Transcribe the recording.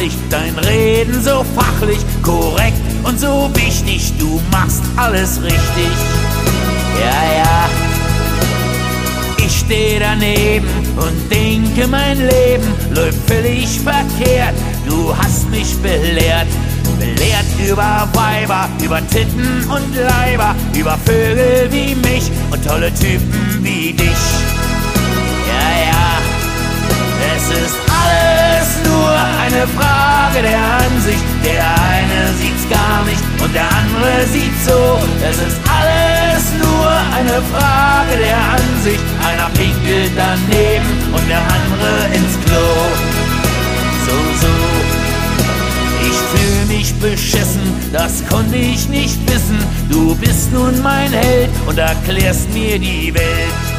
sachlich, dein Reden so fachlich, korrekt und so wichtig, du machst alles richtig. Ja, ja, ich steh daneben und denke, mein Leben läuft völlig verkehrt. Du hast mich belehrt über Weiber, über Titten und Leiber, über Vögel wie mich und tolle Typen wie dich. Ja, ja, es ist alles nur eine Frage der Ansicht. Der eine sieht's gar nicht und der andere sieht so. Es ist alles nur eine Frage der Ansicht. Einer pinkelt daneben und der andere ins Klo. So, ich fühl mich beschissen, das konnte ich nicht wissen. Du bist nun mein Held und erklärst mir die Welt.